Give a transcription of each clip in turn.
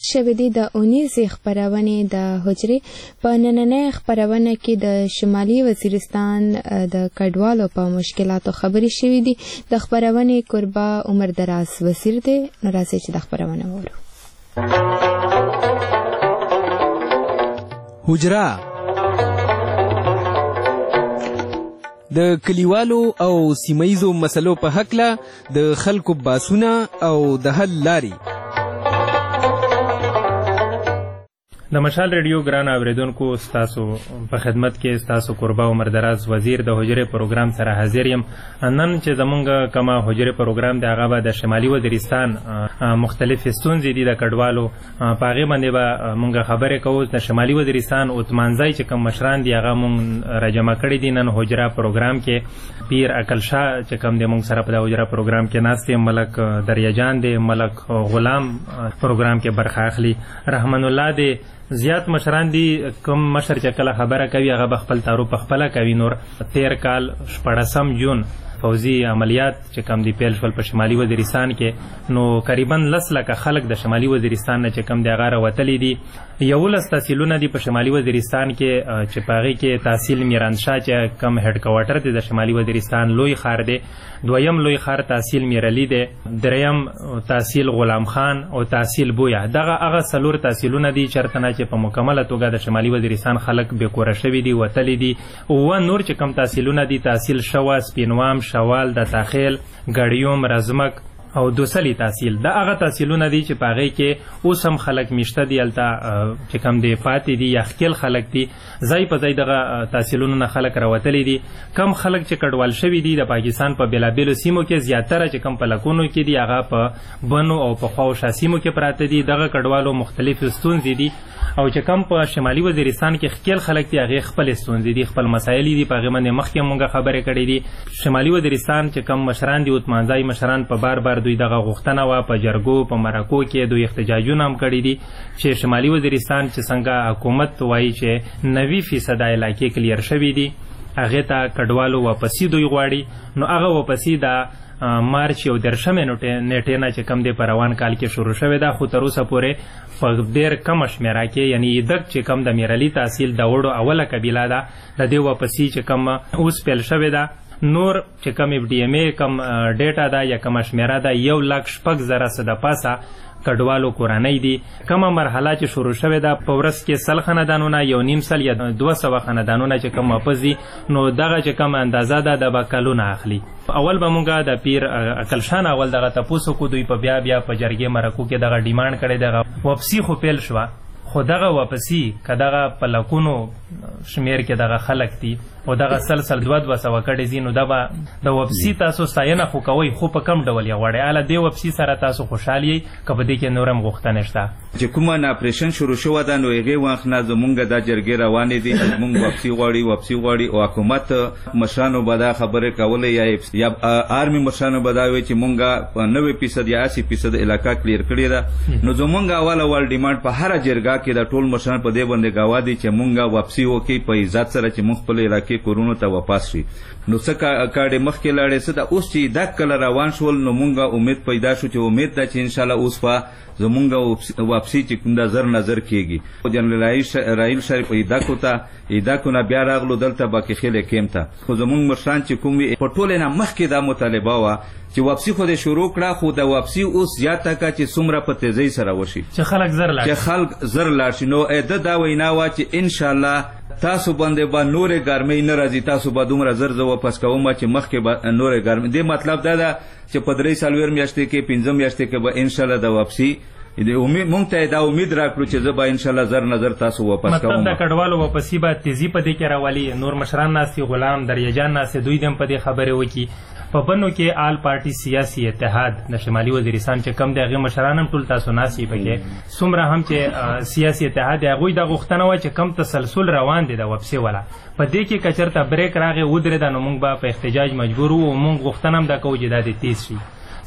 شوې دي د 19 خپرونې د حجرې په نننۍ خپرونه کې د شمالي وزیرستان د کډوالو په مشکلاتو خبرې شوې دي. د خپرونې کوربه عمر دراز وزیر دی. نو راځئ چې د خپرونه وورو. حجره د کلیوالو او سیمایزو مسلو په هکله د خلکو باسونه او د حل لارې. د مشال ریډیو ګران اوریدونکو، ستاسو په خدمت کې ستاسو کوربه عمر دراز وزیر د حجرې پروګرام سره حاضر یم. نن چې زمونږ کومه حجرې پروګرام دی هغه به د شمالي وزیرستان مختلفې ستونزې دي د کډوالو، په هغې باندې به مونږ خبرې کوو. د شمالي وزیرستان عثمانزی چې کوم مشران دي هغه مونږ راجمع کړي دي نن حجره پروګرام کې. پیر عقل شاه چې کوم دی مونږ سره په د حجره پروګرام کې ناست دی، ملک دریاجان دی، ملک غلام پروګرام کې برخه اخلي، رحمن الله دی. زیات مشران دي. کوم مشر چې کله خبره کوي هغه به خپل تعارف خپله کوي. نور 13 کال 14 جون فوزي عملیات چې کم دی پیل شول په شمالي وزیرستان کې، نو قریبا 10 لکه خلک د شمالي وزیرستان نه چې کم دی هغه راوتلي دي. 11 تحصیلونه دي په شمالي وزیرستان کې چې په هغې کې تحصیل میرانشاه چې کم هیډ کوارټر دی د شمالي وزیرستان لوی ښار دی، دویم لوی ښار تحصیل میرعلي دی، دریم تحصیل غلام خان او تحصیل بویا. دغه هغه 4 تحصیلونه دي چېرته نه چې په مکمله توګه د شمالي وزیرستان خلک بېکوره شوي دي، وتلي دي. اووه نور چې کم تحصیلونه دي، تحصیل شوا، سپینوام، شوال، د تاخیل، ګړیوم، رزمک او دوسلی تحصیل. دا هغه تحصیلونه دي چې په هغې کې اوس هم خلک میشته دي، هلته چې کم دی پاتې دي یا ښکیل خلک دي. ځای په ځای دغه تحصیلونو نه خلک راوتلي دي. کم خلک چې کډوال شوي دي د پاکستان په بېلابېلو سیمو کې، زیاتره چې کم په لکونو کې دي هغه په بنو او په خواوشا سیمو کې پراته دي. دغه کډوالو مختلفې ستونزې دي، او چې کم په شمالي وزیرستان کې ښکیل خلک دي هغې خپلې ستونزې دي، خپل مسایل دي. په هغې باندې مخکې مونږ خبرې کړې دي. شمالي وزیرستان چې کم مشران دي، عثمانزی مشران، په بار بار دوی دغه غوښتنه وه، په جرګو په مرکو کې دوی احتجاجونه هم کړي دي چې شمالي وزیرستان چې څنګه حکومت وایي چې 90% علاقې کلیر شوي دي، هغې ته کډوالو واپسي دوی غواړي. نو هغه واپسي د مارچ 13 نیټې نه چې کم دی په روان کال کې شروع شوې ده، خو تر اوسه پورې په ډېر کمه شمېره کې، یعنی ایدک چې کم د میرعلي تحصیل د وړو اوله قبیله ده، د دې واپسي چې کم اوس پیل شوې ده. نور چې کم اف ډي ایم ای کم ډیټا ده یا کمه شمېره ده، 1,06,000 څه د پاسه کډوالو کورنۍ دي. کومه مرحله چې شروع شوې ده په ورځ کې 100 خاندانونه، 1.5 یا 200 خاندانونه چې کم واپس دي، نو دغه چې کم اندازه ده د به کلونه اخلي. اول به مونږ د پیر عقل شاه اول دغه تپوس وکړو، دوی په بیا په جرګې مرکو کې دغه ډیمانډ کړی. دغه واپسي خو پیل شوه، خو دغه واپسي که دغه په لکونو شمیر کې دغه خلک دي او دغه سلسل 200 کړي دي، نو د واپسي تاسو ستاینه خو کوئ، خو په کم ډول یې غواړئ. اله دې واپسي سره تاسو خوشحال یئ که په دې کې نور هم غوښتنې شته؟ چې کومه ناپریشن شروع شوه ده، نو هغې وخت نه زمونږ دا جرګې روانې دي، زمونږ واپسي غواړي او حکومت مشرانو به دا خبرې کولې یا آرمي مشرانو به دا وایي چې مونږ په 90% یا 80% علاقه کلیر کړې ده. نو زمونږ اول ډیمانډ په هره جرګه کې د ټول مشران په دې باندې ګواه دي چې مونږ واپسي وکړي په عزت سره، چې مونږ خپل علاقې کورونو ته واپس شي. نو څه کاډې مخکې لاړې څه ده، اوس چې دا کله روان شول نو مونږ امید پیدا شو چې امید ده چې انشاءالله اوس به زمونږ واپسي چې کوم دا نظر کېږي. جنرال رحیل شریف ایداکو نه بیا راغلو دلته باقیخیل کیم ته، خو زمونږ مشران چې کوم وي په ټولې نه مخکې دا مطالبه وه چې واپسي خو دې شروع کړه، خو د واپسي اوس زیاته کړه چې څومره په تیزۍ سره وشي، چې خلک زر لاړ شي. نو ده دا وینا وه چې انشاءالله تاسو باندې به نورې ګرمۍ نه راځي، تاسو به دومره زر زه واپس کوم چې مخکې به نورې ګرمۍ. دې مطلب دا ده چې په 3 میاشتې کې 5 میاشتې کې به انشاءالله د واپسي مونږ ته دا امید راکړو چې زه به انشاءالله زر تاسو واپس کوم. مطلب د کډوالو واپسي به تیزي په دې کې راولي. نور مشران ناستي، غلام دریاجان ناستي، دوی هم په دې خبرې وکړي. په بنو کې آل پارټي سیاسي اتحاد د شمالي وزیرستان چې کم دی هغې مشران هم ټول تاسو ناستي پکې، څومره هم چې سیاسي اتحاد دی هغوی دا غوښتنه وه چې کم تسلسل روان دی د واپسي والا، په دې کې که چېرته بریک راغی ودرېده نو موږ به په احتجاج مجبور وو. موږ غوښتنه هم دا کوو چې دا دې تیز شي.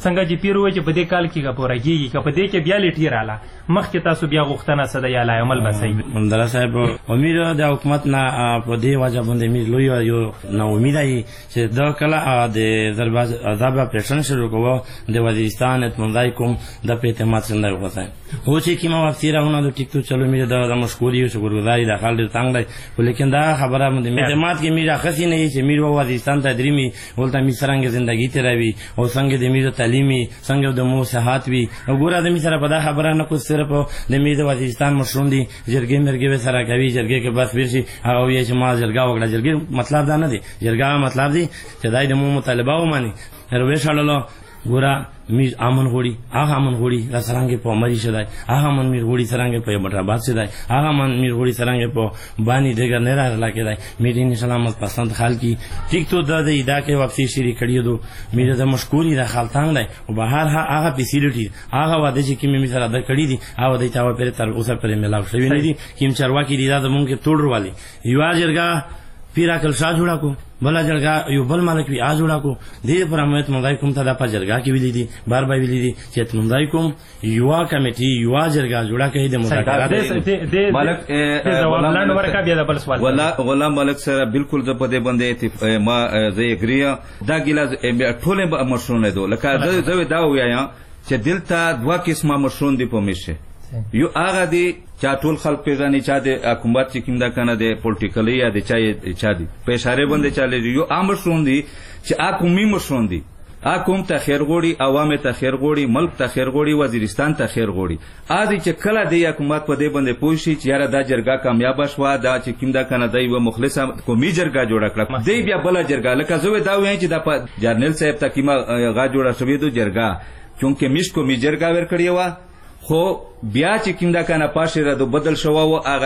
څنګه چې پیر وایي چې په دې کال کې پوره کېږي که په دې کې بیا لیټي راله مخکې تاسو بیا غوښتنه څه ده یا لا عمل به صحیح مندره صاحب امید د حکومت نه په دې وجه باندې امید لوی یو نا امید ای چې دا کله د ضربات عذاب اپریشن شروع کوو د وزیرستان اطمینان کوم د په اعتماد څنګه وکړای هو چې کیما وختي راونه د ټیک تو چلو مې د مشکوري او شکرګزاري د خالد څنګه دی ولیکن دا خبره مې اعتماد کې میرا خسي نه چې میر وزیرستان ته درېمي ولته می څنګه ژوندۍ تیروي او څنګه د میر تعلیمي څنګه د مو صحت وي وګوره د می سره په دا خبره نه کو صرف د میر وزیرستان مشرون دي جرګې مرګې سره کوي جرګې کې بس ورشي هغه یې چې ما جرګه وکړه جرګې مطلب دا نه دی جرګه مطلب دی چې دای د مو مطالبه ومني هروي شالله ګوره میر امن غوړي هغه امن غوړي را سرانګې په مری شدای هغه من میر غوړي سرانګې په بټراباد شدای هغه من میر غوړي سرانګې په بانی دګر نه راځلا کېدای میر ان سلامت پسند خال کی ټیک تو د ادا کې واپسی شری کړیو دو میر د مشکوري د خالتان دی او بهر هغه فیسیلیټي هغه واده چې کی مې سره د کړی دي هغه د چاو پر تر اوسه پر ملاو شوی نه دي کیم چرواکی دي دا مونږ کې توړ والی یو جرګه پیرا کل شاه جوړا کو بلا جرګه یو بل مالک وی آ جوړا کو دې پر امت مندای کوم ته د په جرګه کې ویلي دي بار بار ویلي دي چې مندای کوم یو کمیټي یو جرګه جوړا کوي د مذاکرات مالک ځواب ورکا بیا د بل سوال غلام ملک سره بالکل د پدې باندې ما زه اګریا دا ګیلاس ټوله مشرونه دو لکه زه دا وایم چې دلته دوه قسمه مشرون دي په میشه یو هغه دی چا ټول خلک پیژني چا د حکومت چې کوم دا کنه د پولیټیکلی یا د چا دی په اشاره باندې چالي یو عام مشرون دي چې حکومي مشرون دي حکوم ته خیر غوړي عوام ته خیر غوړي ملک ته خیر غوړي وزیرستان ته خیر غوړي ادي چې کله د حکومت په دې باندې پوښي چې یاره دا جرګه کامیاب شوه دا چې کوم دا کنه دی و مخلص قومي جرګه جوړه کړه دی بیا بل جرګه لکه زه دا وایم چې د جرنل صاحب ته کیما غا جوړه شوې دو جرګه چونکه مش قومي جرګه ور کړی و خو بیا چې کیندا کنه پاشه را دو بدل شو او هغه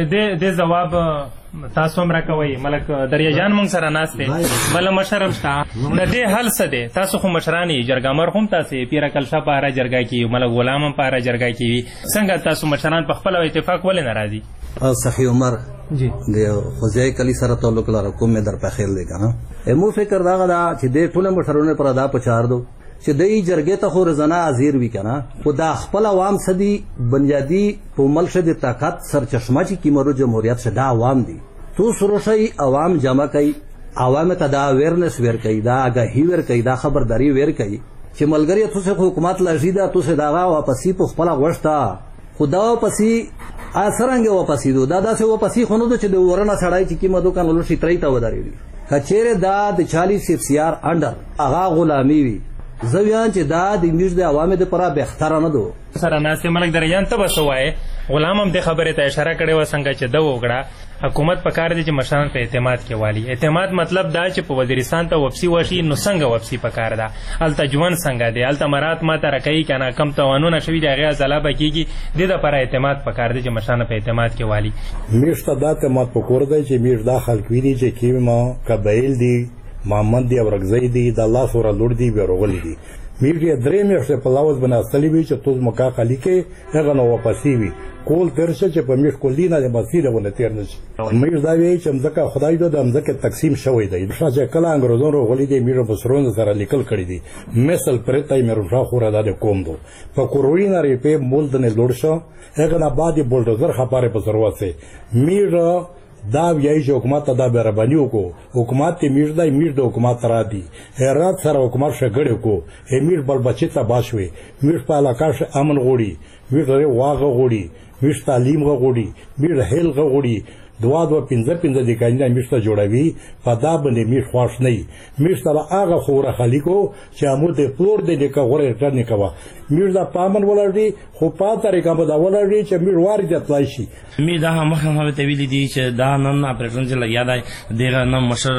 د جواب تاسو هم راکوي ملک دریا جان مونږ سره ناشته بل مشرم شته د دې حل څه دی تاسو خو مشرانی جرګه مرحوم تاسو پیرا کلشا پاره جرګه کی ملک غلام هم پاره جرګه کی څنګه تاسو مشران په خپل اتفاق ولې ناراضي صحیح عمر جی د خوځای کلی سره تعلق لري کوم در په خیر دی کنه مو فکر دا غدا چې د ټول مشرونه پر ادا پچار دو چې دای جرګې ته خو رضنا ازیر وی کنه خو دا خپل عوام سدي بنیادی په ملک د طاقت سرچشمه چې کیمرو جمهوریت سے دا عوام دي تو سروشي عوام جمع کوي عوام ته دا اویرنس ور کوي دا آگاهی ور کوي دا خبرداري ور کوي چې ملګری تاسو حکومت لږیدا تاسو دا واپسی په خپل غوښتا خدا واپسی اثرنګ واپسی دو دا داسې واپسی خونو چې د ورنه سړای چې کیمه دوکان ولشي ترې تا وداري کچېره دا د 40 سیار انډر اغا غلامی وی زویان چې دا د میوز د عوامو لپاره به اختیار نه دو سره ناسه ملک دریان ته وسوای غلام هم د خبره ته اشاره کړې و څنګه چې دا وګړه حکومت په کار دي چې مشران په اعتماد کې والی اعتماد مطلب دا چې په وزیرستان ته وپسی وشي نو څنګه وپسی په کار ده الته ژوند څنګه دی الته مرات ماته راکې کنه کم توانونه شوی دی هغه ځلابه کیږي د لپاره اعتماد په کار دي چې مشران په اعتماد کې والی میشته دا اعتماد په کور دی چې میش دا خلک ویلي چې کیما قبایل دي محمد دی ورغزی دی د الله سره لور دی ورغلی دی میډیا درې میاشتې په لاوز بناستلی وي چې توز مکا خالی کې هغه نو واپسی وي کول ترشه چې په میش کولینه د مسیره ونه تیر نشي مې دا وی چې مزکه خدای دې د مزکه تقسیم شوی دی چې کله انګريزانو غولې دي میرو بسرون سره لیکل کړی دي مثال پرته میرو خو را د کوم دو په کوروینا ری په مول د نه لور شو هغه نه بعد بولډوزر خبره په ضرورت میرو دا ویای چې حکومت دا برابرۍ وکړو حکومت ته میر د حکومت را دي هرات سره حکومت شګړې کو امیر بل بچی ته باشوي میر په علاقه امن غوړي میر واغه غوړي میر تعلیم غوړي میر هیل غوړي دوا 15 د کاینه میشته جوړوي په دا باندې میر خوښ نه میر سره هغه خوره خلیکو چې امور د پلور د لیکه غوړې ټر نه کوا میر دا پامن ولري خو په طریقه په دا ولري چې میر واري د تلای شي می دا مخه ته ویل دي چې دا نن اپریشن چې لګیا دی دغه نن مشر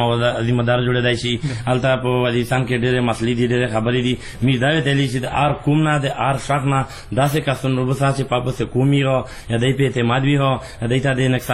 ذمہ دار جوړ دی شي الته په وزیرستان کې ډېر مسلې دي ډېر خبرې دي می دا ته لې چې ار کوم نه د ار شاک نه داسې کسن رب ساتي پاپ سے کومي هو یا دای په اعتماد وی هو دای ته د نقصان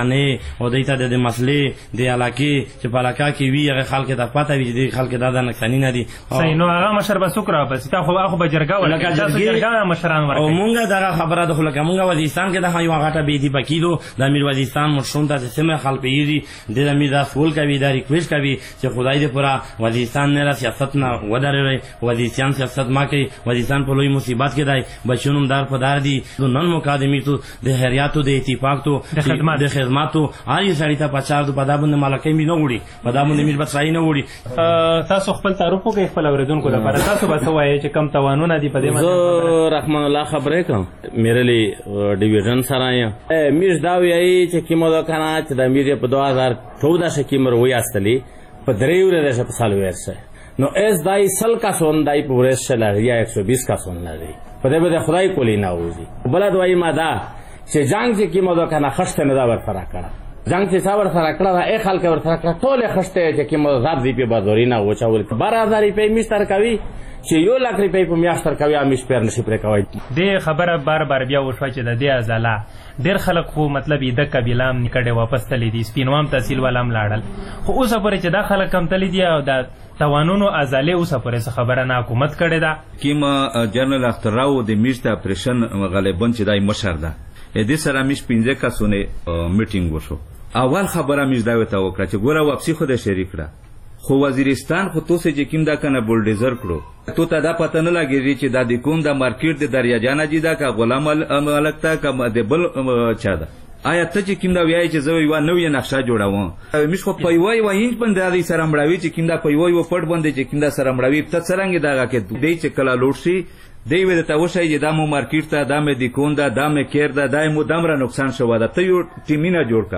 خانې او دوی ته د مسلې د علاقې چې په علاقه کې وي هغه خلک ته پته وي چې د خلک دا د نقصاني نه دي. صحیح. نو هغه مشر به څوک راوباسي؟ تا خو به جرګه ولکه تاسو جرګه مشران ورکوي او مونږ دغه خبره ده خو لکه مونږ وزیرستان کې دغه یوه غټه بې اتفاقي ده د امیر وزیرستان مشرون ته چې څومره خلک پوهېږي د امیر دا سول کوي دا ریکویسټ کوي چې خدای دې پوره وزیرستان نه سیاست نه ودرېږي وزیرستان سیاست ما کوي وزیرستان په لوی مصیبت کې دی بچیون هم دار په دار دي نن مقادمي تو د خیریاتو د اتفاق تو د خدماتو هر یو سړي ته پچار دو په دا باندې مالکۍ مې نه وړي په دا باندې میر بچای نه وړي. تاسو خپل تعارف وکړئ خپل اورېدونکو لپاره تاسو به څه وایئ چې کم توانونه دي په دې باندې؟ رحمان الله خبرې کوم میرلی ډیویژن سره یم میر دا وایي چې کیمو دا کنه چې د میر په 2014 کې مر وې استلی په درې ورځې په سال ورسه نو اس دای سل کا سون دای پورې سره یا 120 کا سون لري په دې به خدای کولی نه وځي. بل دوی ماده چې جنگ چې کیمو دا کنه خشته نه دا ور فرا کړه جنگ چې څاور سره کړه دا اې خلک ور سره کړه ټول خشته چې کیمو زاب دی په بازاري نه وچاول 12000 روپۍ مستر کوي چې 1 لک روپۍ په میاشت کوي امیش پیر نشي پرې کوي. دې خبره بار بیا وشوه چې د دې ازاله ډېر خلک خو مطلب یې د قبیله هم نکړې واپس تللی دي سپینوام تحصیل والا هم لاړل خو اوسه پورې چې دا خلک هم تللی دي او د توانونو ازالې اوسه پورې څه خبره نه حکومت کړې ده. کیم جنرال اختراو د میش د اپریشن غالبا چې دای مشر ده دې سره میش 15 کسونه میټینګ وشو. اول خبره میش دا وته وکړه چې ګوره واپسی خو د شریک کړه خو وزیرستان خو تو سه چې کیم دا کنه بولډیزر کړو تو ته دا پته نه لګیږي چې دا د کوم د مارکیټ د دریا جانا جی دا کا غلام ملک تا کا د بل چا ده آیا ته چې کیم دا وایي چې زه یو نوې نقشه جوړوم مش خو پيوي وایي په دې سره مړاوي چې کیم دا پيوي و پټ باندې چې کیم دا سره مړاوي ته څنګه دا کې دې چې کله لوټ شي دی وې ته وشي چې دا مو مارکیټ ته دا مې د کوم دا مې کېر دا مو دمره نقصان شو دا ته یو ټیمینه جوړ کا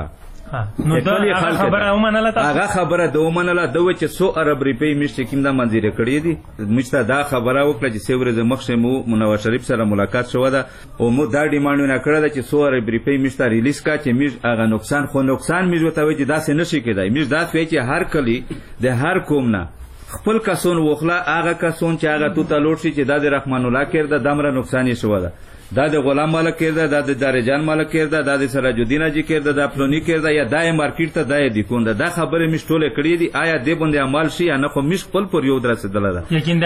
نو دا خبره ومنله تاسو هغه خبره د ومنله دوه چې 100 ارب روپۍ میشته کیندا منځري کړې دي مشته دا خبره وکړه چې سیورز مخشه مو منور شریف سره ملاقات شو ده او مو دا ډیماندونه کړل چې 100 ارب روپۍ میشته ریلیز کا چې میش هغه نقصان میز وته چې دا څه نشي کېدای میش دا چې هر کلی د هر کوم نه خپل کسون وخلا هغه کسون چې هغه تو تلوټ شي چې د رحمان الله کړه د دمره نقصان شو ده دا د غلام مالک کړه د دارجان مالک کړه د سراج الدین اجي کړه د پلونی کړه یا دای مارکیټ ته دای دی کوند دا خبره مشټوله کړې دي آیا دې باندې عمل شي نه خو مش خپل پر یو درسه دلاله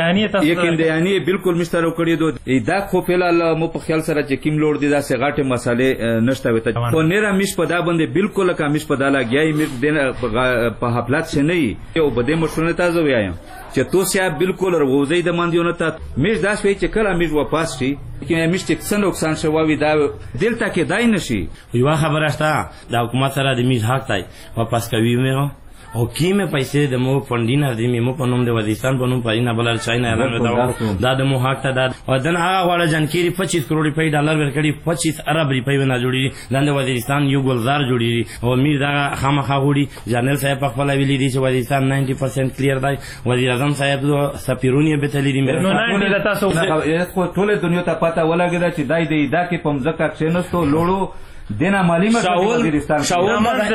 یقیندانی بالکل مسترو کړی دو دا خو فعلا مو په خیال سره چې کیم لوړ دي دا سه غاټه مسالې نشته وته خو نه مش په دا باندې بالکل کا مش په دا لګیای مش دین په حفلات څه نه یو بده مشرونه تاسو وایم چې تو سیا بالکل ورغوزي د مندیونه ته مش دا شوي چې کله مش واپس شي کې مش چې څنګه نقصان شوی دا دلته کې دای نشي. یو خبره شته د حکومت سره د میز حق دی واپس کوي مې او کیمه پیسې د مو فندینه د مو په نوم د وزیرستان په نوم پاینه بلل چاینا اعلان دا د مو حق ته دا او دن هغه وړ جنکيري 25 کروڑ روپۍ ډالر ورکړي 25 ارب روپۍ ونه جوړي د وزیرستان یو ګلزار جوړي او میر دا خامخا غوړي جنرال صاحب په خپل ویلي دي چې وزیرستان 90% کلیر دی وزیر اعظم صاحب سفیرونی به تللی دي نو تاسو خو ټول دنیا ته پته ولګیدا چې دای دی دا کې پمځکه کښینستو لوړو دینا مالی وزیرستان شاول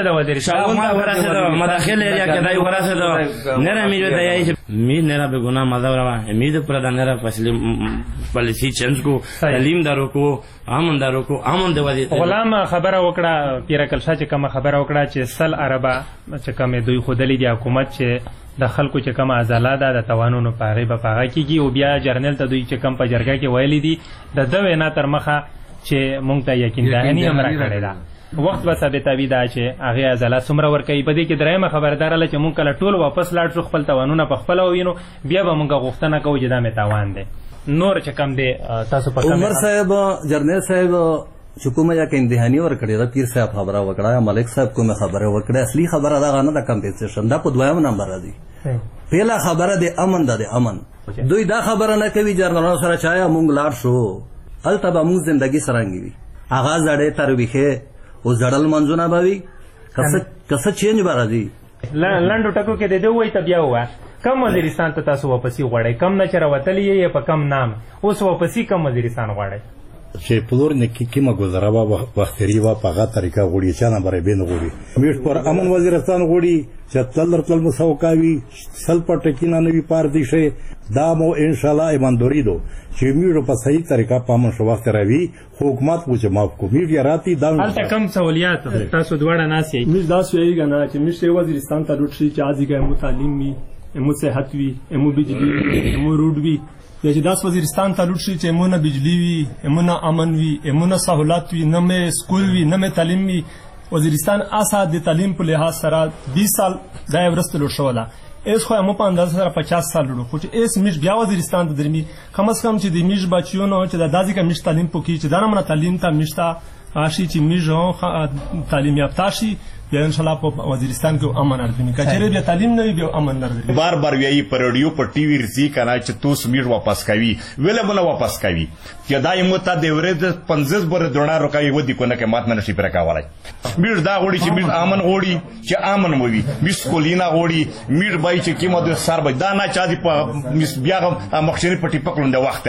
مداخل ایریا کې دای وراسه دا نه میره دای می نه به ګنا مزاورا امید پر دا نه فاصله پالیسی چینج کو تعلیم دارو کو امن دارو کو امن د وزیر غلام خبره وکړه پیرکل شاه چې کوم خبره وکړه چې سل عربه چې کوم دوی خودلی دی حکومت چې د خلکو چې کوم ازاله ده د توانونو پاره به پاره کیږي او بیا جرنل ته دوی چې کوم په جرګه کې ویلي دي د دوی نه تر مخه چې مونږ ته یقین دهنی هم راکړی دا وخت به ثابتوي دا چې هغه ازاله څومره ورکوي په دې کې درېمه خبردار چې مونږ کله ټول واپس لاړ شو خپل توانونه په خپل وینو بیا به مونږ غوښتنه کوو چې دا مې تاوان دی نور چې کم دی تاسو په عمر صاحب جرنیل صاحب چکومه یا کې امتحاني ورکړی دا پیر صاحب خبره وکړه ملک صاحب کومه خبره وکړه اصلي خبره دا غنه د کمپنسیشن دا په دویم نمبر راځي پیلا خبره د امن د امن دوی دا خبره نه کوي جرنالانو سره چایا مونږ لاړ شو التبا مو زندگی سرانگی وی آغاز زړې تر ویخه او زړل منځونه باوي کسه چینج بارازي لنډو ټکو کې د دوی ته بیا وای کم وزیرستان ته تاسو واپسی غواړئ کم نه چر وتلی یې په کم نام اوس واپسی کم وزیرستان غواړئ چې پلور نه کیمه گذره وا وختری وا په غا طریقه غوړي چانه برې بین غوړي میټ پر امن وزیرستان غوړي چې تل مساوکاوي سل په ټکینه نوی پار دي شه دا مو ان شاء الله ایمانداری دو چې میټ په صحیح طریقه پامن شو وخت راوي حکومت مو چې معاف کو میټ راتی دا البته کم سہولیات تاسو دواړه ناسي میټ دا سوي غنا چې میټ وزیرستان ته روټ شي چې ازيګه مو تعلیم وي مو صحت وي مو بجلی مو روډ وي چې داس وزیرستان ته لوټ شي چې مونږه بجلی وي مونږه امن وي مونږه سہولت وي نه مې سکول وي نه مې تعلیم وي وزیرستان آساد د تعلیم په لحاظ سره 20 سال دا ورست لوټ شو لا اس خو مو په اندازه سره 50 سال لوټ خو چې اس مش بیا وزیرستان د درمي کم از کم چې د میش بچیونو چې د دازي کا مش تعلیم پوکي چې دا نه تعلیم ته مشتا راشي چې میژ تعلیم یافته شي بیا ان شاء الله په وزیرستان کې امن راځي کچېره بیا تعلیم نه بیا امن راځي بار بار ویایي پر رادیو پر ټي وي رسي کنه چې توس میژ واپس کوي ویله بل واپس کوي چې دا یمو ته د ورځ 50 بر دونه روکای ودی کو نه کې مات نه شي پر کاوالای میژ دا وړي چې میژ امن وړي چې امن وي میژ کولینا وړي میژ بای چې کیمه د سر بای دا نه چا دی په میژ بیا مخشري پټي پکلند وخت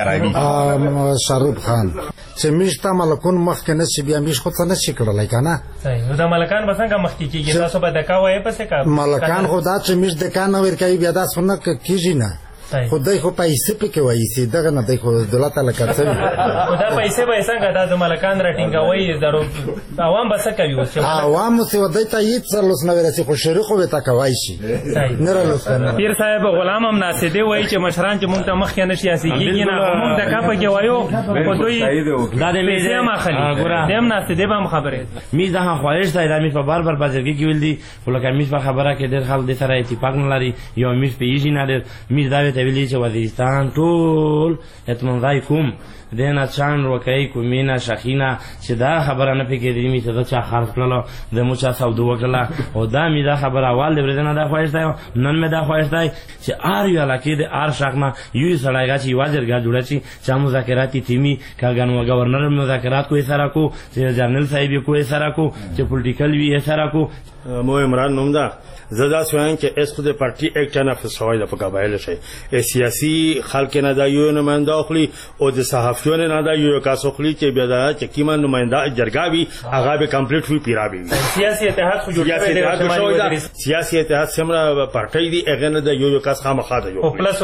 راوي شاروخ خان چې میژ ته ملکون مخ کې نه شي بیا میژ خو ته نه شي کړلای کنه صحیح دا ملکان بسنګ مخکې کېږي تاسو به دکا وایې پسې کا ملکان خو دا چې میژ دکا نه ورکوي بیا دا څونه کېږي نه خدای خو پیسې پکې وایي سي دغه نه دی خو دولت تعالی کړڅوي دا پیسې به څنګه دا د ملکان راټینګوي درو عوام بس کوي اوس عوام سي ودای ته هیڅ سرلوس نه ورسي خو شریخ وي تا کوي شي نه رالوس پیر صاحب غلام هم ناسیدي وایي چې مشران چې مونږ ته مخ کې نشي اسيږي نه مونږ د کا پکې وایو خو دوی دا د میزه ما خلی دیم ناسیدي به هم خبره میزه ها خواهش دی د میز په بار بار بازرګي کې ویل دي ولکه میز په خبره کې ډېر خلک د سره اتفاق نه لري یو میز په یی نه لري میز دا ته ویلي چې وزیرستان ټول اطمینان کوم دینه چان وکای کومینا شخینا چې دا خبره نه پکې دی می ته چا خرڅ کړل د مو چا سودو وکړه او دا می دا خبره اول د ورځې نه دا خواهش دی نن می دا خواهش دی چې ار یو علاقې د ار شخما یو سړیګه چې واجرګه جوړه شي چې مذاکراتی تیمی کاګن و گورنر مذاکرات کوی سره کو چې جنرال صاحب کوی سره کو چې پولیټیکل وی سره کو مو عمران نومدا زدا سوین چې اس خود پارټي اکټ نه فسوای د قبایل شي سیاسي خلک نه دا یو نماینده اخلي او د صحافیون نه دا یو کاسو خلی چې بیا دا چې کیما نماینده جرګاوي هغه به کمپلیټ وی پیراوي سیاسي اتحاد خو جوړ سیاسي اتحاد سمره پارټي دی اغه نه دا یو کاس خامخا دی او پلس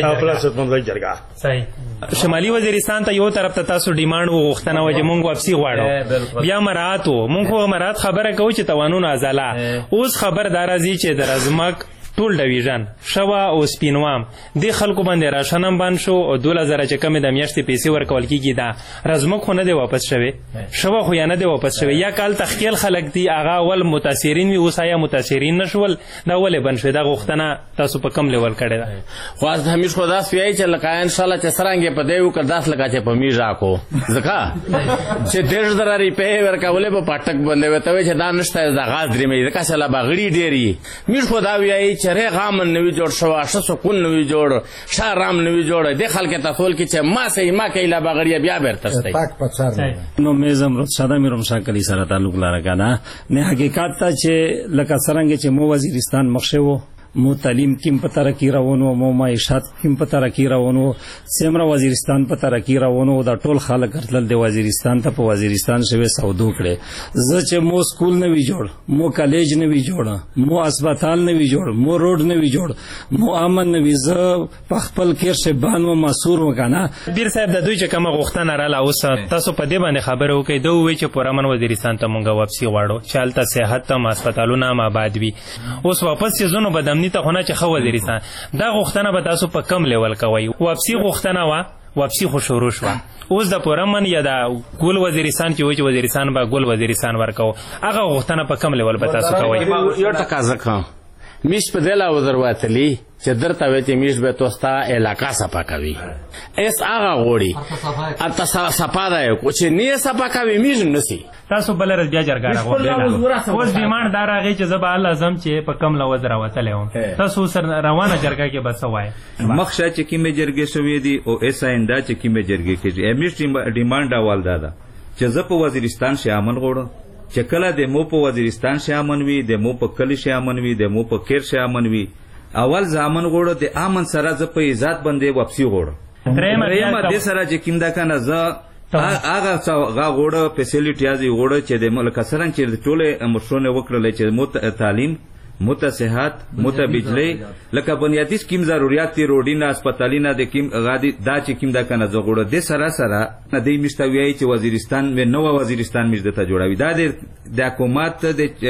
وتمنځي جرګه صحیح شمالي وزیرستان ته یو طرف ته تاسو ډیماند وغوښتنه و چې مونږ واپسی غواړو بیا مرات مونږ مرات خبره کوي چې توانونه ازاله اوس خبردار ازي چې د رزمک ټول ډیویژن شوا او سپینوام د خلکو باندې راشنم باندې شو او 2000 چې کم د میاشتې پیسې ورکول کیږي دا رزمک خو نه دی واپس شوی شوا خو یا نه دی واپس شوی یا کال تخکیل خلک دی اغا ول متاثرین وي اوس یا متاثرین نشول دا ولې بن شوی دا غوښتنه تاسو په کم لیول کړی دا خو از همیش خو داس ویای چې لکه ان شاء الله چې سرانګې په دیو کړ داس لکه چې په میژا کو ځکه چې 1.5 روپۍ ورکولې په پټک باندې وته چې دا نشته دا غاز درې مې ځکه چې لا بغړی ډېری میژ خو دا ویای چره غامن نوی جوړ شو اشه سکون نوی جوړ شارام نوی جوړ د خلک تاسول کې چې ما سي ما کایلا بغړیا بیا برتسته پاک پچار نو میزم رد شاده میروم شاکلی سره تعلق لاره کنه نه حقیقت ته چې لکه سرنګ چې مو وزیرستان مخشو مو تعلیم کیم په ترقی روانو مو معیشت کیم په ترقی روانو سیمرا وزیرستان په ترقی روانو دا ټول خلک ارتل د وزیرستان ته په وزیرستان شوه سودو کړي زه چې مو سکول نه وی جوړ مو کالج نه وی جوړ مو هسپتال نه وی جوړ مو روډ نه وی جوړ مو امن نه وی زه په خپل کیر شه بان و مسور وکنه بیر صاحب د دوی چې کومه غوښتنه رااله اوس تاسو په دې باندې خبره وکړئ دوی وی چې پورامن وزیرستان ته مونږه واپسی غواړو چالتہ صحت ته هسپتالونه ما آباد وي اوس واپس چې زونو بدم ته خونه چې خو وزیرستان دا غوښتنه به تاسو په کم لیول کوي واپسی غوښتنه وا واپسی خو شروع شو اوس د پورمن یا د ګل وزیرستان چې وزیرستان به ګل وزیرستان ورکو هغه غوښتنه په کم لیول به تاسو کوي یو ټکا ځکه میش په دلا وزرواتلی چې درته وې چې میش به توستا علاقہ صفا کوي اس هغه غوړي اته صفا ده چې نه صفا کوي میش نسی تاسو بل رز بیا جرګه راغله اوس ډیماند دار هغه چې زبا الله زم چې په کم لوز راوتلې تاسو سر روانه جرګه کې بس وای مخشه چې کیمه جرګه شوې دي او ایسا انده چې کیمه جرګه کې امیش ډیماند اول ده چې زه په وزیرستان شامل غوړم چې کله د مو په وزیرستان شامل وي د مو په کلی شامل وي د مو په کیر شامل وي اول ځامن غوړو د امن سره ز په عزت باندې واپسی غوړو درېمه د سره چې کیندا کنه ز هغه غوړه فیسیلیټي ازي غوړه چې د ملک سرنګ چې ټوله مشرونه وکړل چې تعلیم مت صحت مت بجلی لکه بنیادی سکیم ضرورت دی روډینا هسپتالینا د کیم غادي دا چې کیم دا کنه زغوړه د سره نه دی مشتویای چې وزیرستان و نو وزیرستان مجد ته جوړوي دا د حکومت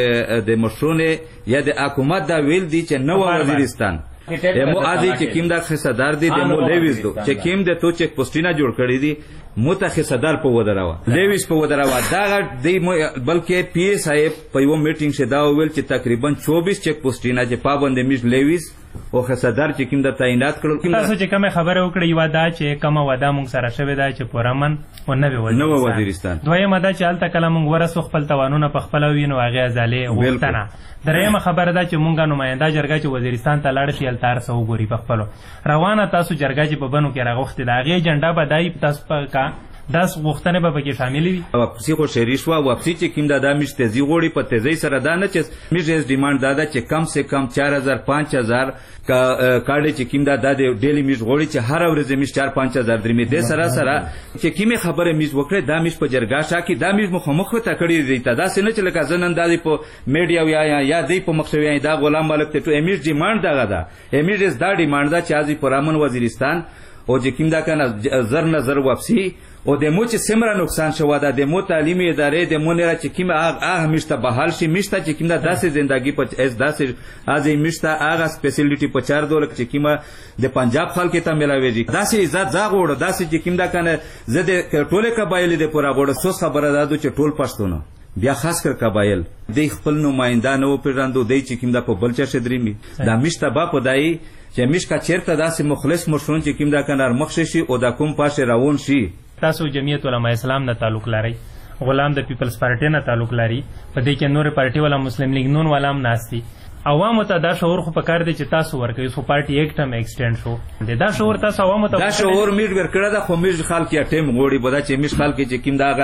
د مشرونه یا د حکومت دا ویل دی چې نو وزیرستان مو ادي چې کیم دا خصدار دی د مو لیویز دو چې کیم د تو چک پوسټینا جوړ کړی دی متخصدار په ودراوه لیویس په ودراوه دا دی بلکې پی صاحب په یو میټینګ شه دا ویل چې تقریبا 24 چک پوسټینا چې پابند میش لیویس او خصدار چې کیم د تعینات کړل تاسو چې کومه خبره وکړه یو دا چې کومه ودا مونږ سره شوه دا چې پورامن او نو وزیرستان دویمه دا چې الته کله مونږ ورسو خپل توانونه په خپل وینو هغه ځاله وختنه درېمه خبره دا چې مونږه نماینده جرګه چې وزیرستان ته لاړ شي التار سو ګوري په خپل روانه تاسو جرګه چې په بنو کې راغوخت دا غي جنډا بدای تاسو کا داس غوښتنه به پکې شامل وي واپسی خو شریش وا واپسی چې کیم دا مش تیزی غوړي په تیزی سره دا نه چې میز ډیماند دا چې کم سے کم 4000 5000 کا کارډ چې کیم دا د ډیلی میز غوړي چې هر ورځ میز 4 5000 درې می د سره چې کیمه خبره میز وکړه دا میز په جرګه شا کې دا میز مخامخ ته کړی دی ته دا سینه چې لکه زنن دالي په میډیا یا دی په مخسوي دا غلام ملک ته میز ډیماند دا میز دا ډیماند دا چې ازي پرامن وزیرستان او چې کیم دا کنه زر نظر واپسی او د مو چې سمره نقصان شو دا د مو تعلیمي ادارې د مو نه چې کیمه هغه مشته بحال شي مشته چې کیمه داسې ژوندۍ په اس داسې ازي مشته هغه سپیشلیټي په 4 دولت چې کیمه د پنجاب خلک ته ملاويږي داسې عزت زاغوړ داسې چې کیمه دا کنه زده ټوله قبایل د پورا غوړ سوس خبره ده چې ټول پښتون بیا خاص کر قبایل د خپل نمائنده نو پیرندو دی چې کیمه په بلچا شدريمي دا مشته با پدای چې مشکا چیرته داسې مخلص مشرون چې کیمه دا کنه مخ شي او دا کوم پاشه راون شي تاسو جمعیت علماء اسلام نه تعلق لري غلام د پیپلز پارټي نه تعلق لري په دې کې نور پارټي ولا مسلم لیگ نون ولا هم ناشتي عوامو ته دا شعور خو پکار دی چې تاسو ورکوي سو پارټي یک ټم ایکسټند شو دا شعور تاسو عوامو ته دا شعور میډ ورکړه دا خو میډ خلک یا ټیم غوړي بدا چې میډ خلک چې کیم دا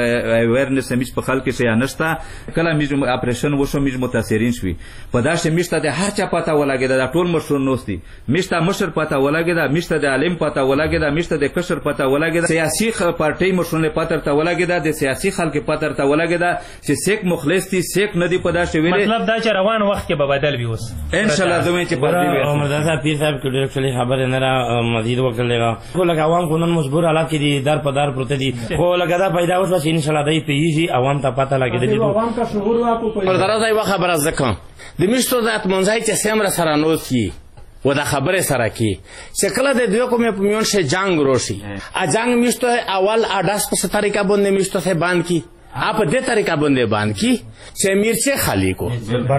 اویرنس میډ په خلک کې نشتا کله میډ اپریشن وشو میډ متاثرین شوي په دا چې میډ ته هر چا پتا ولګي دا ټول مشر نوستي میډ ته مشر پتا ولګي دا میډ ته د عالم پتا ولګي دا میډ ته د کشر پتا ولګي دا سیاسي پارټي مشرونه پتا ته ولګي دا د سیاسي خلک پتا ته ولګي دا چې سیک مخلص دي سیک ندي پدا شوی مطلب دا چې روان وخت کې به بدل وي اوس ان شاء الله زموږ چې پاتې وي عمر صاحب پیر صاحب کې ډېر خبره نه را مزید وکړلېغا خو لکه عوام خو نن مجبور حالات کې دي در په در پروت دي خو لکه دا پیدا اوس ان شاء الله دای پیږي عوام ته پته لګیدلی عوام کا شعور واپو پر درازای وا خبره زکه د میشتو ذات منځای چې سمره سره نوسی و دا خبره سره کی چې کله د دوی کومه په میون شه جنگ روشي ا جنگ میشتو اول اډاس په طریقه باندې میشتو سے باندې کی آپ دې طریقه باندې باندې کی چې میرچه خالی کو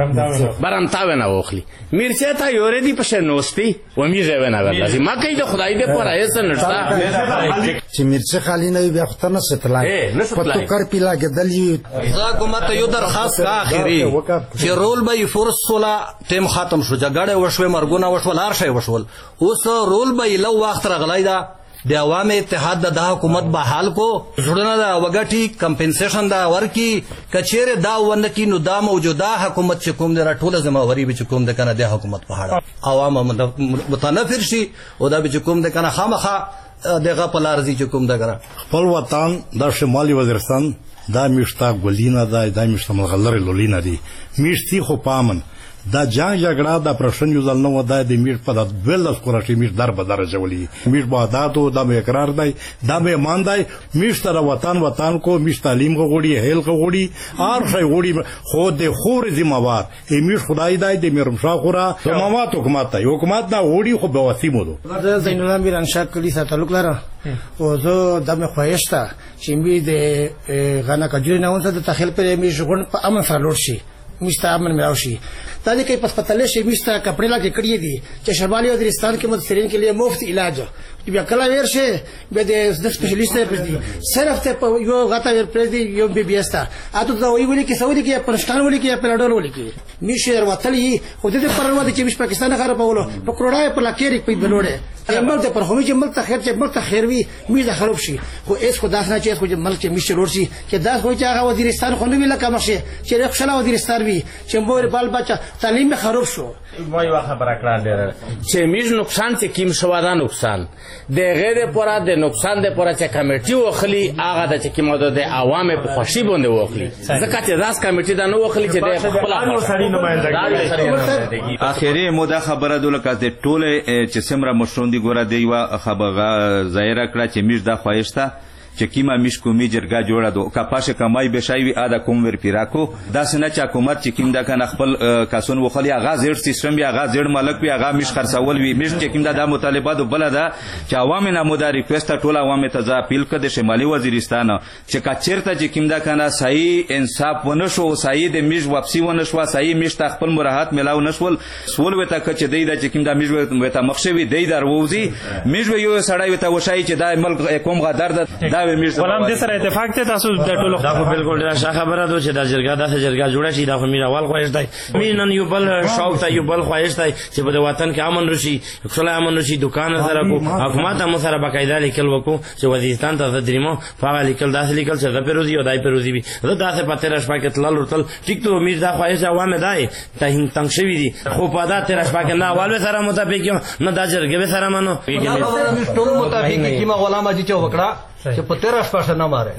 برمتاوه نه وخلی میرچه تا یورې دی پښه نوستي و میږي ونه ولازم ما کوي د خدای دې پر ایسه نشتا چې میرچه خالی نه بیا خطر نه ستلای په تو کار پیلا گدلی حکومت یو درخواست کا اخیری چې رول به فورس ولا ټیم ختم شو جګړه وشوي مرګونه وشول هر شی وشول اوس رول به لو وخت رغلای دا د عوام اتحاد د حکومت به حال کو جوړنه دا وګټي کمپنسیشن دا ورکی کچېره دا ونکی نو دا موجوده حکومت چې کوم د ټوله ذمہواری به کوم د کنه د حکومت په اړه عوام متنفر شي او دا به کوم د کنه خامخه دغه په لارځي چې کوم د کنه خپل وطن د شمالي وزیرستان دا میشتا ګولینا دا میشتا ملغلره لولینا دي میشتي خو پامن دا جنگ جګړه د پرشن یو ځل نو د میر په د بل سکورټي میر در به درجه ولي میر باداتو د اقرار دی د به مان دی میشتره وطن کو میش تعلیم غوړي هیل غوړي هر شي غوړي خو د خور ذمہوار امیر خدای دی د میرم شاخورا ذمہوات حکومت دا وړي خو به وسیمو دو زین الله میر انشاء کلی سره تعلق لره او زه د مې خوښتا چې می د غنا کجوري نه ونته د تخیل پر می ژوند په امن سره لور شي میستا امن مراوشي تا دې کې پسپتلې شي میستا کپڑے لا کې کړی دي چې شمالي وزیرستان کې متثرین کے لیے مفت علاج بیا کله ورشه به د سپیشلیست پر دي صرف ته یو غتا ور پر دي یو بي بي استا اته دا وی ولي کې سعودي کې پرستان ولي کې په لړل ولي کې میشر وتلې خو دې پر ورو چې پاکستان غره په ولو په کروڑای په لکېری په بلوړې ملک ته پر خو چې ملک ته خیر چې ملک ته خیر وي می د خراب شي خو اس خو داس نه چې خو ملک چې میشه لور شي چې داس خو چې هغه وزیرستان خو نه وی لکه مخشه چې رخصله وزیرستان وي چې مور بال بچا تعلیم خراب شو وای واخه برکړه ډېر چې میز نقصان ته کیم شو دا نقصان د غیر پورا د نقصان د پورا چې کمیټي وخلی هغه د چې کیمو د عوامو په خوشي باندې وخلی ځکه چې داس کمیټي دا نو وخلی چې د خپل سړي نمائندګي اخیری مودا خبره دلته د ټوله چې سمره مشرون دي ګوره دی وا خبره ظاهر کړه چې میز دا خوښته چې کیما میش کومي جرګه جوړه دو کپاشه کمای بشایوي ادا کوم ور پیراکو دا سنه چې حکومت چې کیم دا کنه خپل کاسون وخلی هغه زیر سیستم یا هغه زیر مالک وی هغه میش خرڅول وی میش چې کیم دا د مطالبات بل دا چې عوام نه مدار ریکوست ټول عوام ته ځا اپیل کړي شمالي وزیرستان چې کچیرته چې کیم دا کنه صحیح انصاف ونشو صحیح د میش واپسی ونشو صحیح میش ته خپل مراحت ملاو نشول سول وته چې دی دا چې کیم دا میش وته مخشوي دی درووزی میش یو سړی وته وشای چې دا ملک کوم غدار دا ولهم د سره اتفاق ته تاسو د ټولو دا بالکل ډېره خبره ده چې دا جرګه داسې جرګه جوړه شي دا خو میر اول خواهش دی مینن یو بل شوق ته یو بل خواهش دی چې په وطن کې امن راشي خپل امن راشي دکان سره کو حکومت هم سره باقاعده لیکل وکړو چې وزیرستان ته درېمو فعال لیکل داسې لیکل چې د پیروزي او دای پیروزي وي دا داسې پته راش پاکت لال ورتل ټیک ته میر دا خواهش عوامه دی ته هین تنګ شوی دي خو په دا تر راش پاک نه اول سره مطابق نه دا جرګه سره منو ټول مطابق کیما غلام اجي چوکړه چې په 13% نه ماره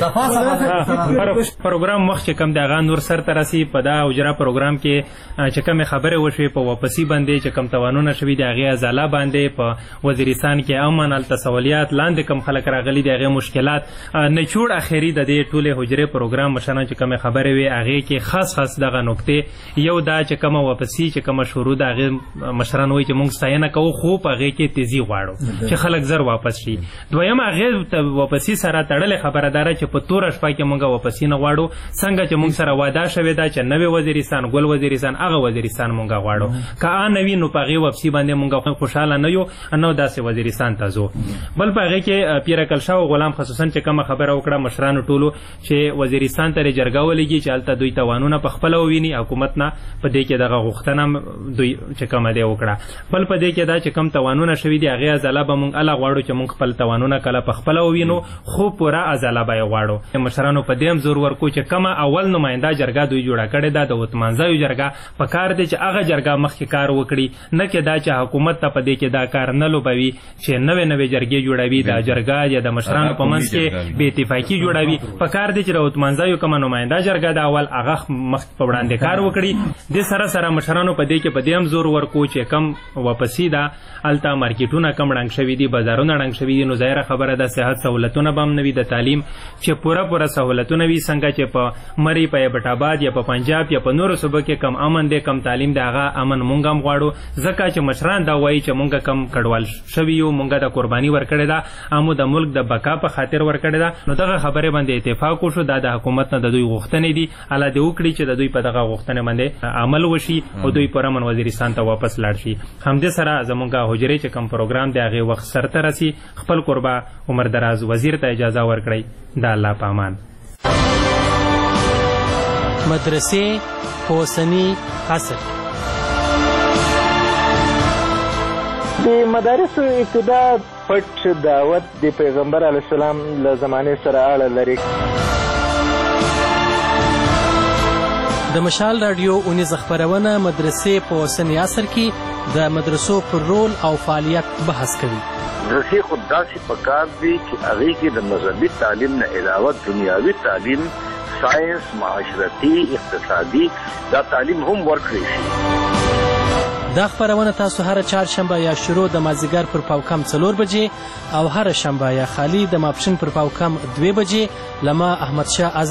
پروګرام مخ چې کم دغه نور سر ترسي په دا اجرا پروګرام کې چې کوم خبره وشوي په واپسی باندې چې کم توانونه شوي د هغه ازاله باندې په وزیرستان کې امن التسولیات لاندې کم خلک راغلي د هغه مشکلات نچوړ اخیری د دې ټوله حجره پروګرام مشانه چې کوم خبره وي هغه کې خاص دغه نقطه یو دا چې کوم واپسی چې کوم شروع د هغه مشران وي چې موږ ستاینه کوو خو په هغه کې تیزی غواړو چې خلک زر واپس شي دویم هغه واپسی سره تړلې خبردار چې په تور شپه کې مونږه واپسی نه غواړو څنګه چې مونږ سره وعده شوی دا چې نوې وزیرستان ګل وزیرستان هغه وزیرستان مونږه غواړو که نوې نو پغه واپسی باندې مونږه خوشاله نه یو نو داسې وزیرستان ته ځو بل پغه کې پیرکل شاو غلام خصوصا چې کوم خبره وکړه مشرانو ټولو چې وزیرستان ته جرګه ولګي چې الته دوی توانونه په خپل وویني حکومت نه په دې کې دغه غوښتنه دوی چې کوم دی وکړه بل په دې کې دا چې کوم توانونه شوی دی هغه ځله به مونږ الله غواړو چې مونږ خپل توانونه کله په خپل ووینو خو پورا ازاله به غواړو مشرانو په دې زور ورکو چې کما اول نماینده جرګه دوی جوړه کړې ده د وتمنځایو جرګه په کار دی چې هغه جرګه مخکې کار وکړي نه کې دا چې حکومت ته په دې کې دا کار نه لوبوي چې نوې جرګې جوړوي دا جرګه یا د مشرانو په منځ کې بې اتفاقي جوړوي په کار دی چې د وتمنځایو کوم نماینده جرګه دا اول هغه مخ په وړاندې کار وکړي د سره مشرانو په دې کې په دې زور ورکو چې کم واپسی دا الته مارکیټونه کم رنګ شوي دي بازارونه رنګ شوي دي نو ظاهره خبره ده صحت سہولتونه بم نوي د تعلیم چې پورا سہولتونه وي څنګه چې په مری په بټاباد یا په پنجاب یا په نورو صوبو کې کم امن دی کم تعلیم دی هغه امن مونږ هم غواړو ځکه چې مشران دا وایي چې مونږ کم کډوال شوي یو مونږ د قرباني ورکړې ده امو د ملک د بقا په خاطر ورکړې ده نو دغه خبره باندې اتفاق وشو دا د حکومت نه د دوی غوښتنې دي الله دې وکړي چې د دوی په دغه غوښتنې باندې عمل وشي او دوی پرمن وزیرستان ته واپس لاړ شي همدې سره زمونږ حجرې چې کم پروګرام دی هغه وخت سرته رسي خپل قربا عمر دراز وزیر ته اجازه ورکړي دا الله په امان مدرسې په اوسني عصر د مدارسو ابتدا پټ دعوت د پیغمبر علیه السلام له زمانې سره اړه لري د مشال رادیو اونیز خبرونه مدرسې په اوسني عصر کې د مدرسو پر رول او فعالیت بحث کوي مدرسې خو داسې پکار دي چې هغې کې د مذهبي تعلیم نه علاوه دنیاوي تعلیم ساینس معاشرتي اقتصادي دا تعلیم هم ورکړی شي دا خبرونه تاسو هر چهارشنبه یا شروع د مازدیګر پر پاوکم 4 بجې او هر شنبه یا خالی د ماپښین پر پاوکم 2 بجې لما احمد شاه